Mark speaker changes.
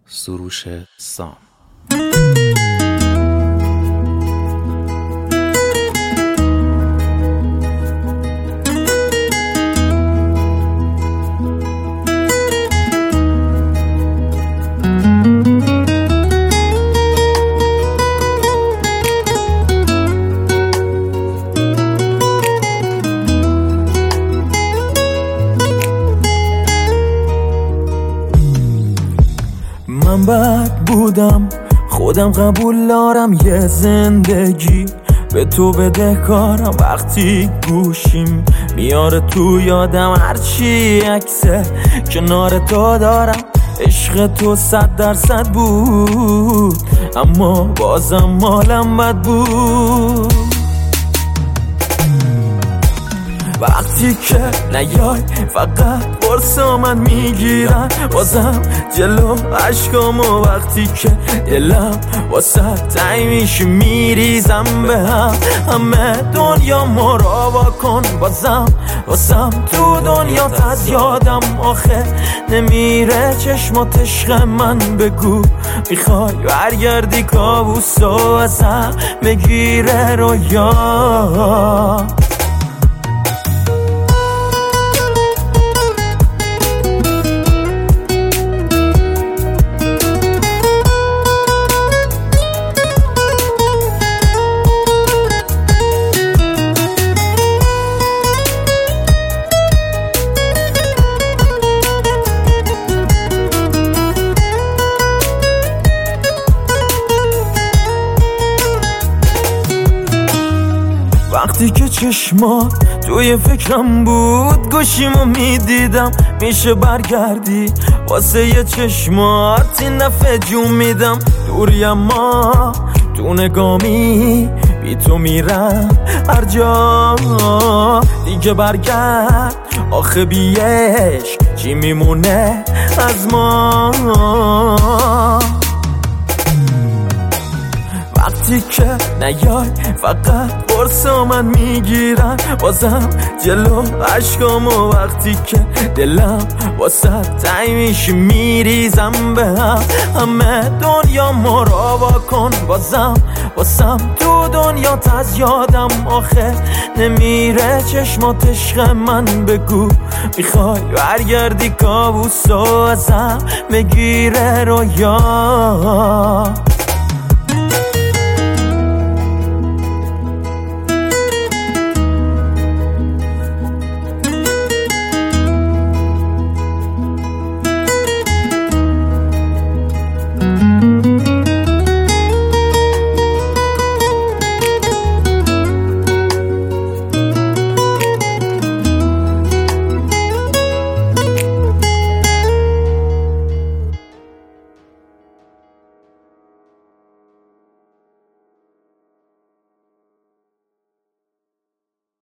Speaker 1: سروش سام.
Speaker 2: من بد بودم، خودم قبول دارم، یه زندگی به تو بدهکارم. وقتی گوشیم میاره تو یادم هرچی عکسه کنار تو دارم. عشق تو 100% بود، اما بازم حالم بد بود. وقتی که نیای فقط برسا من میگیرن بازم جلو عشقامو. وقتی که دلم واسه تنگ میشه میریزم به هم. همه دنیا مراوا کن بازم تو دنیا از یادم آخه نمیره چشمات عشق من. بگو میخوای برگردی کابوسو ازم بگیره رویا. وقتی که چشمات توی فکرم بود گوشیمو میدیدم، میشه برگردی واسه یه چشمات این دفعه جون میدم. دوری اما تو نگامی بی تو میرم هر جا دیگه. برگرد آخه بی عشق چی میمونه از ما. وقتی که نیای فقط برسا من میگیرن بازم جلو عشقامو. وقتی که دلم واسه تنگ میشه میریزم به هم. همه دنیا مراوا کن بازم تو دنیا از یادم آخه نمیره چشمات عشق من. بگو میخوای برگردی کابوسو ازم بگیره رویا.